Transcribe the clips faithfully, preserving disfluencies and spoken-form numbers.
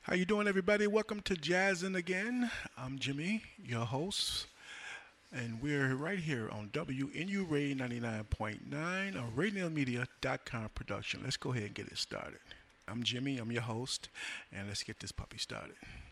How you doing, everybody? Welcome to Jazzin' Again. I'm Jimmy, your host, and we're right here on W N U Ray ninety-nine point nine, a radio media dot com production. Let's go ahead and get it started. I'm Jimmy, I'm your host, and let's get this puppy started.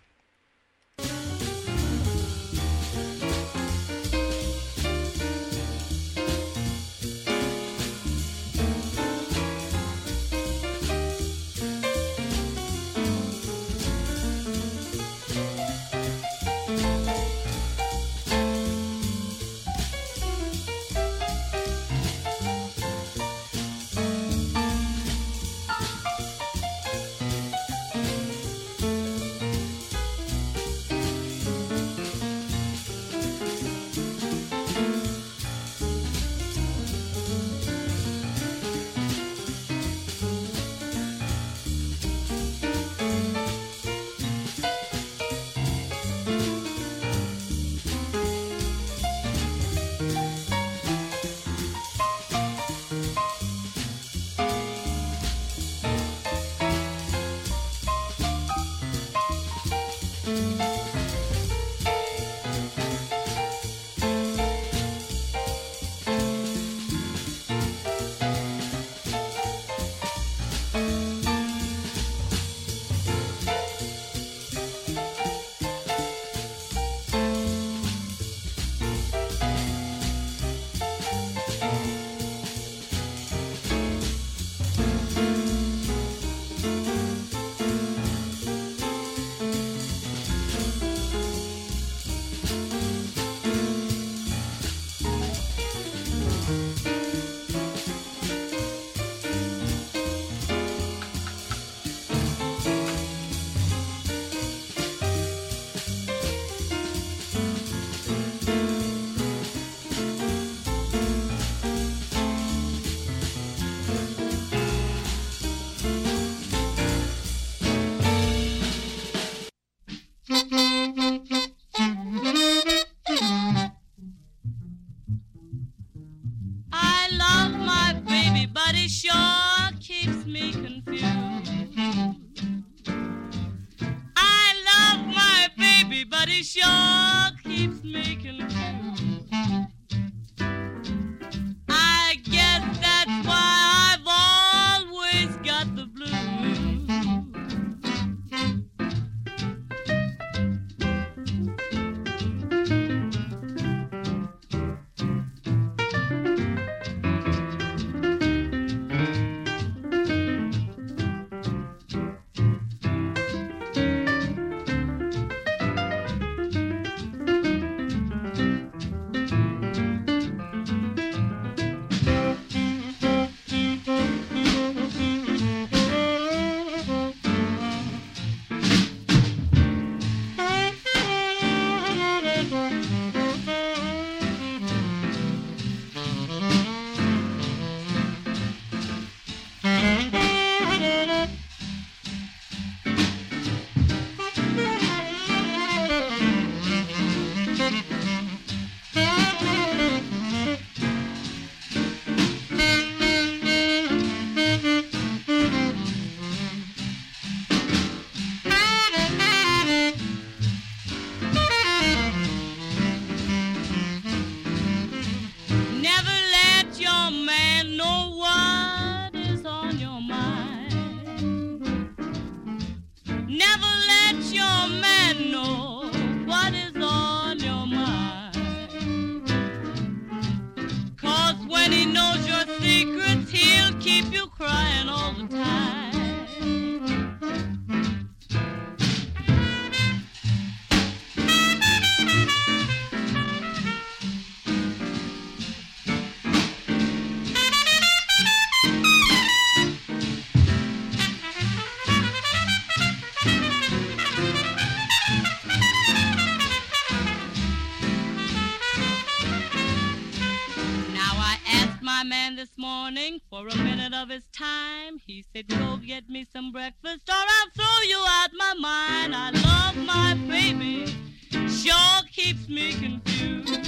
This morning for a minute of his time. He said, go get me some breakfast or I'll throw you out my mind. I love my baby, sure keeps me confused.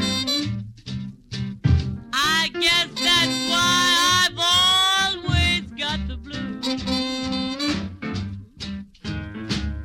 I guess that's why I've always got the blues.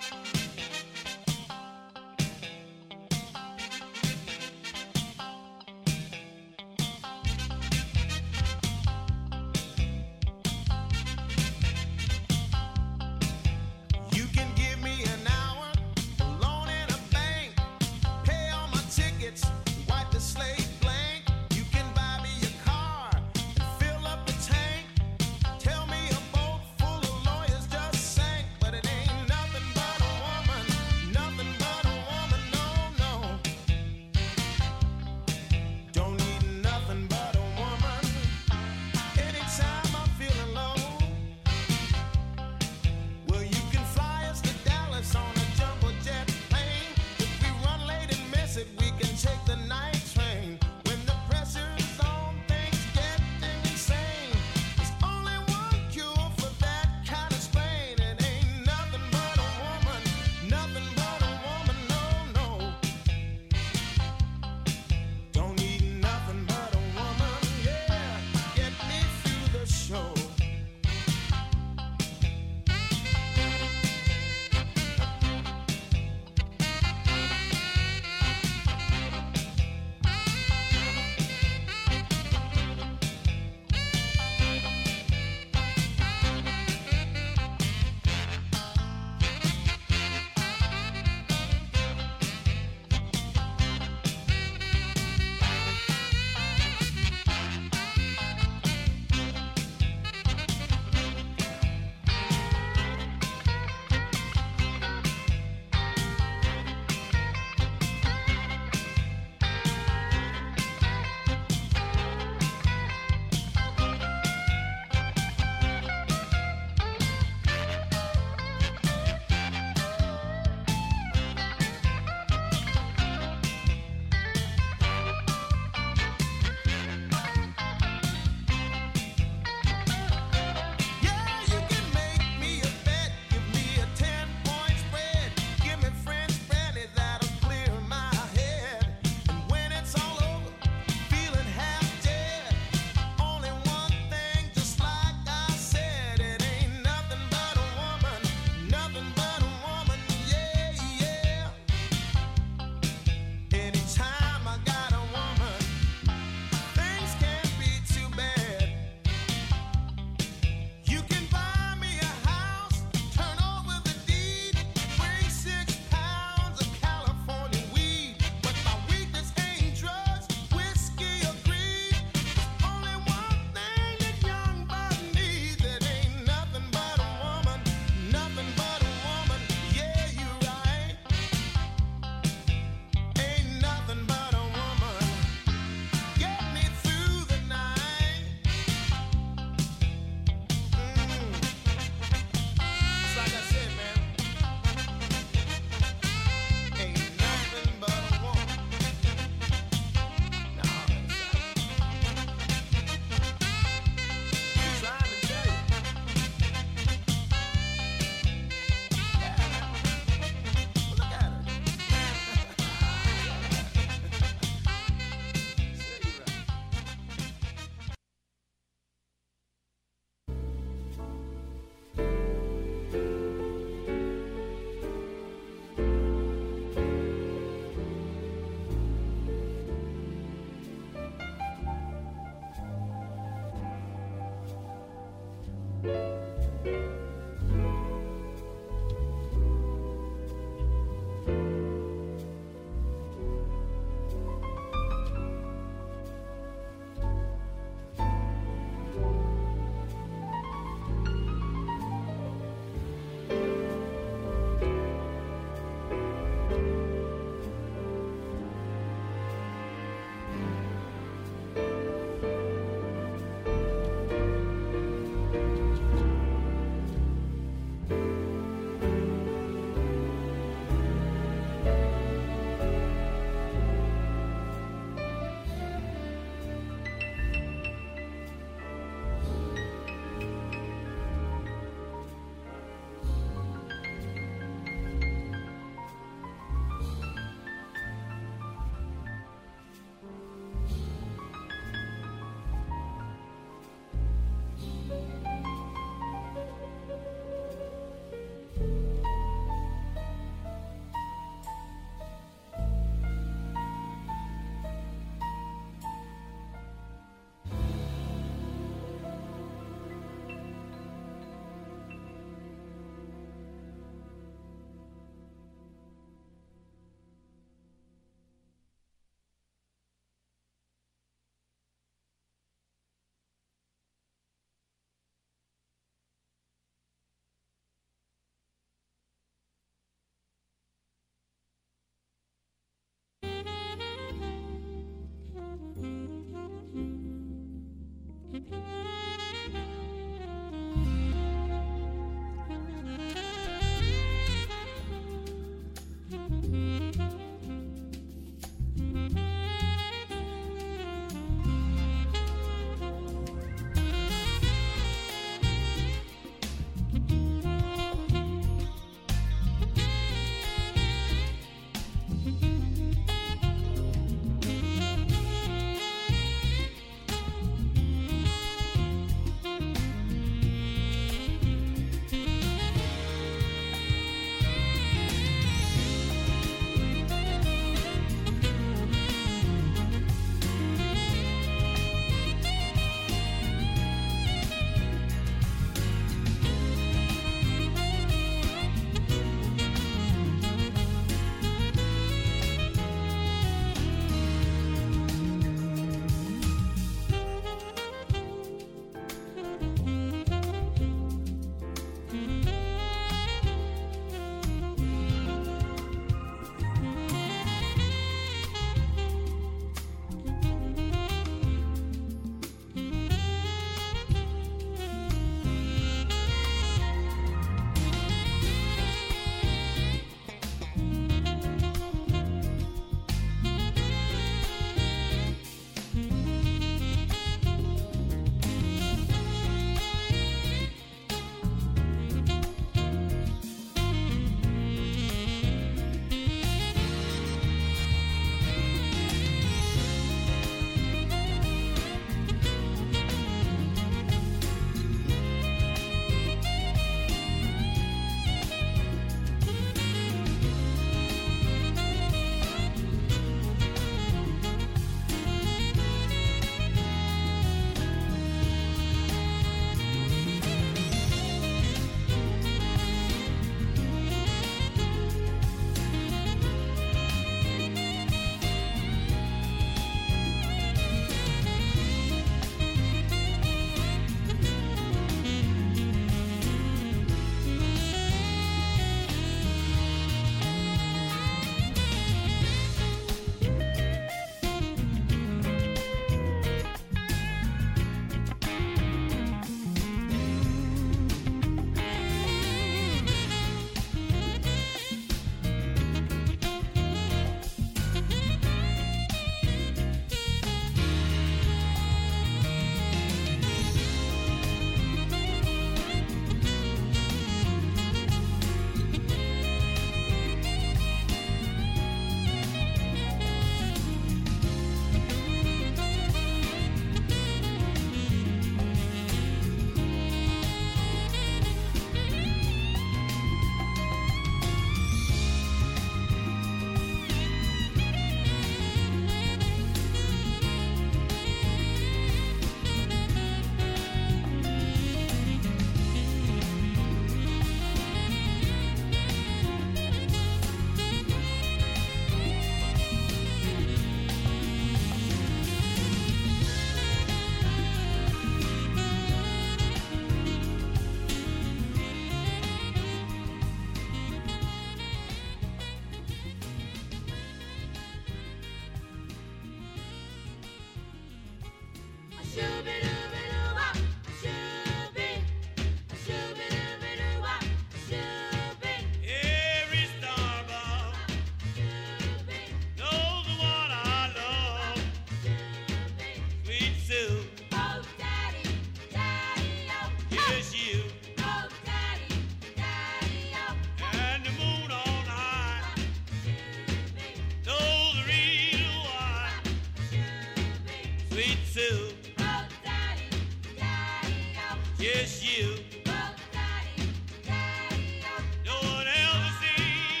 Sue. Oh, Daddy, Daddy-o. Just you. Oh, Daddy, Daddy-o. No one else has seen.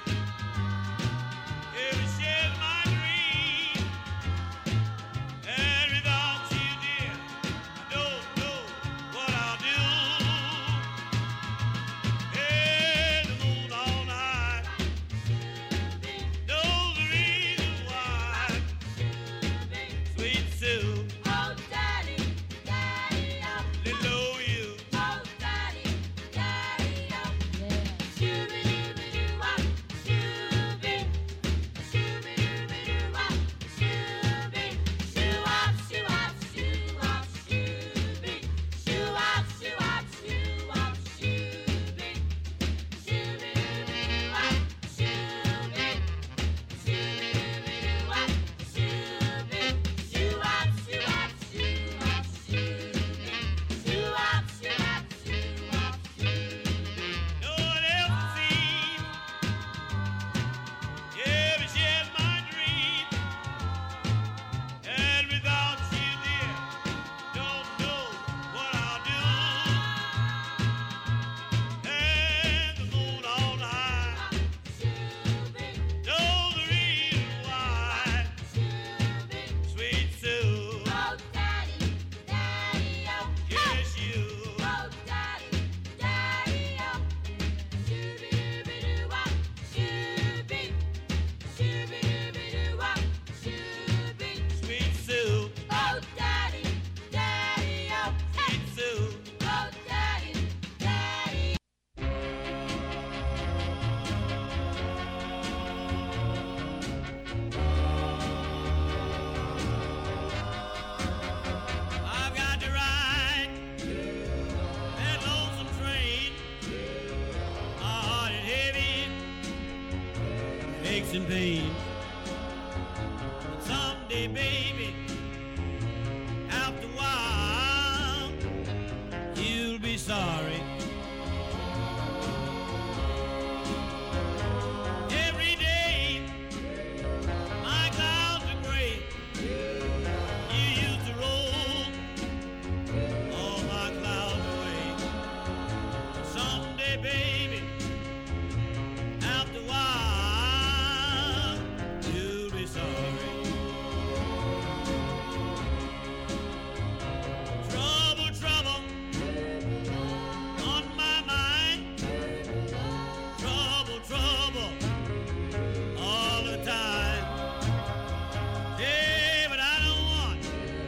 Ever shared my dream. And without you, dear, I don't know what I'll do. Hey, the moon on high knows the reason why. Sweet Sue, Oh, Daddy, Daddy-o. they know you. Oh, Daddy, Daddy-o. Shooby-dooby-doo-wop, shooby. Shooby-dooby-doo-wop, shooby. Shoo-wop, shoo-wop, shoo-wop, shooby. Shoo-wop, shoo-wop, shoo-wop, shooby. Shooby-dooby-doo-wop, shooby. Shooby-dooby-doo-wop, shooby. Shoo-wop, shoo-wop, shoo-wop, shooby. Shoo-wop, shoo-wop, shoo-wop, shooby. No one else has seen. Ever shared my dream. And without you, dear, don't know what I'll do. And the moon on high knows the reason why. Sweet Sue, Oh, Daddy, Daddy-o. yes you. Oh, Daddy, Daddy-o. Shooby-dooby-doo-wop, shooby. Shooby-dooby-doo-wop, shooby. Sweet Sue, Oh, Daddy, Daddy-o. Sweet Sue. Oh, Daddy, Daddy. I've got to ride that lonesome train. My heart is heavy, aches and pains. But someday, baby, after a while, you'll be sorry. Every day, my clouds are gray. You used to roll all my clouds away. Someday, baby, after a while, you'll be sorry. Trouble, trouble on my mind. Trouble, trouble all the time. Yeah, but I don't want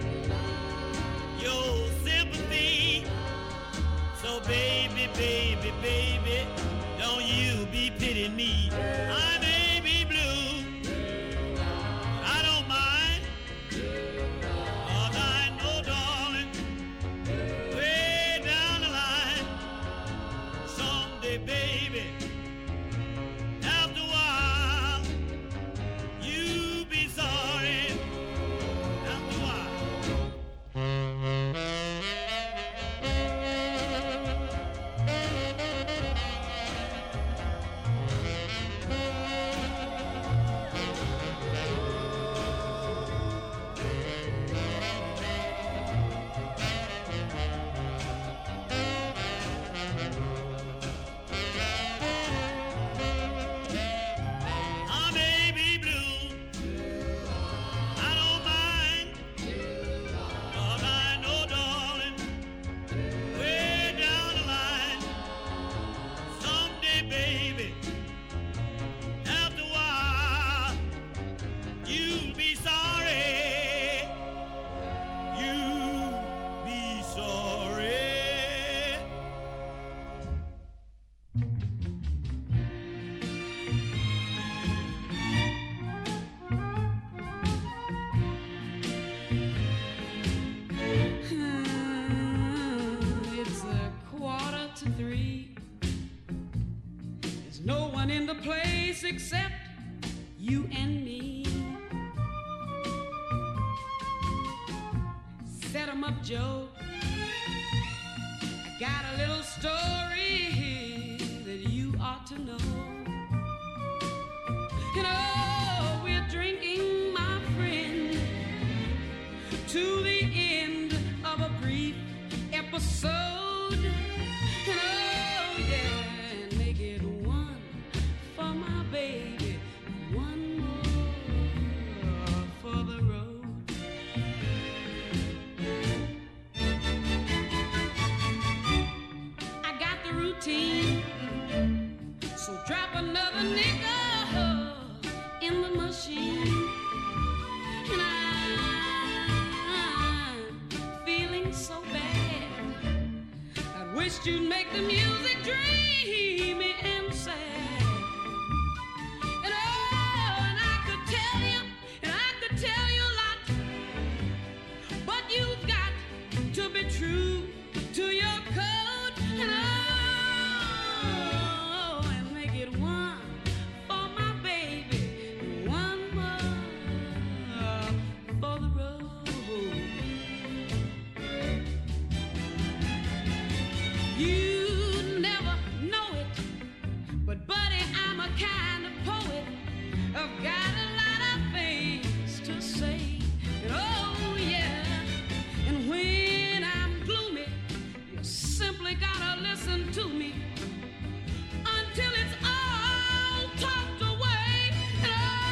your sympathy. So baby, baby, baby, don't you be pitying me. I may be blue, I don't mind. 'Cause I know, darling, way down the line, someday, baby, after a while, you be sorry. After a while. I may be blue, I don't mind, 'cause I know, darling, way down the line, someday, baby, after a while, you'll be sorry, you'll be sorry. It's a quarter to three. There's no one in the place except you and me. Set 'em up, Joe. I got a little story that you ought to know. You know, we're drinking, my friend, to the routine. So drop another nickel in the machine. And I'm feeling so bad. I wished you'd make the music dreamy and sad. And oh, and I could tell you, and I could tell you a lot, but you've got to be true to your code. And oh, and make it one for my baby, one more for the road. You never know it, but buddy, I'm a kind of poet. I've got a lot of things to say. And oh yeah, and when I'm gloomy, you simply gotta listen to me until it's all talked away. And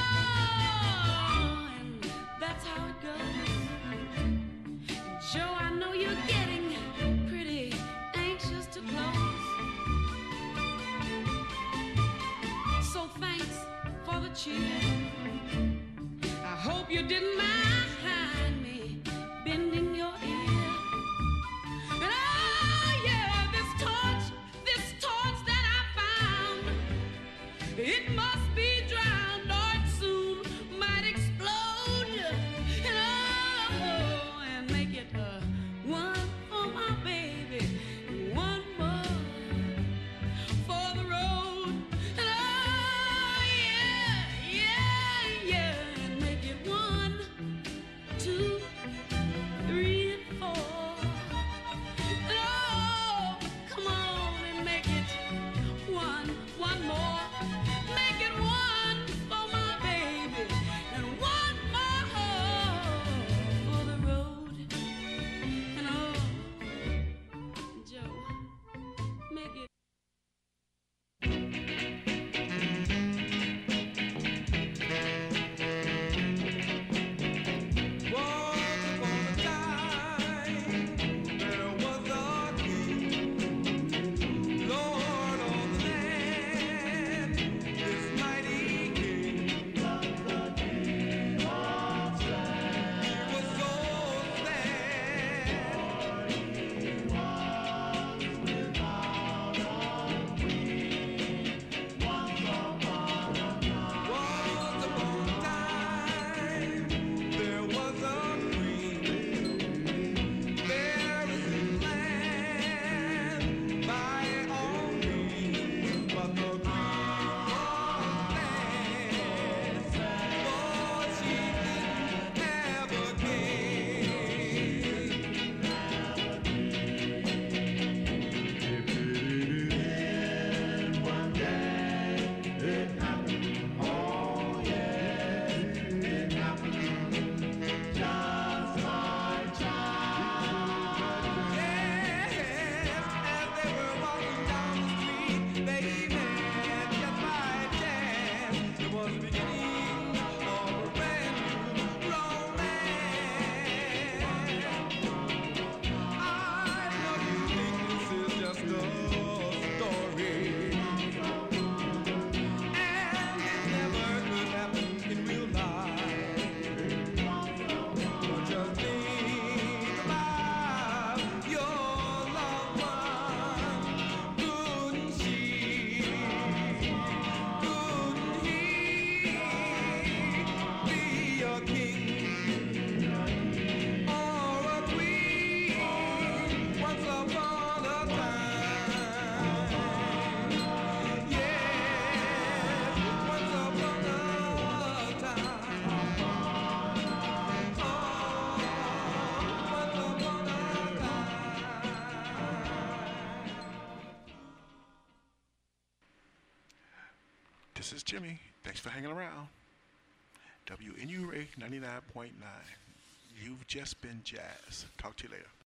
oh, and that's how it goes. Joe, I know you're getting pretty anxious to close. So thanks for the cheer. I hope you didn't mind me bending your ear. And oh yeah, this torch, this torch that I found, it must be drowned or it soon might explode. And oh, and make it uh, one for my baby, and one more for the road. And oh yeah, yeah, yeah, and make it one, two, three, and four. And oh, come on and make it one, one more. Make it one for my baby, and one more for the road. And oh, Joe, make it. Once upon a time, there was a king, Lord of the land, this mighty king. He was so Once upon a time, there was a queen. There is a land by all means, but the queen was last, for she didn't have a king. Yes, as they were walking down the street, they met just by chance. It was the beginning of a brand new romance. I know you think this is just a story, and it never could happen in real life. Just think about your loved one. Couldn't she, couldn't he be a king or a queen once upon a time? Yes, once upon a time. This is Jimmy. Thanks for hanging around. W N U Ray ninety-nine point nine. You've just been jazz. Talk to you later.